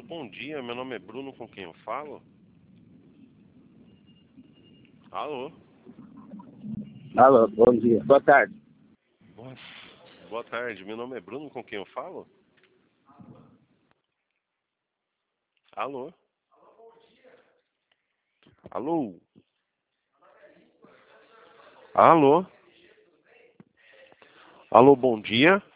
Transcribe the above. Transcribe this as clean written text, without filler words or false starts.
bom dia. Meu nome é Bruno, com quem eu falo? Alô? Alô, bom dia. Boa tarde. Boa, boa tarde. Meu nome é Bruno, com quem eu falo? Alô? Alô? Alô? Alô, bom dia.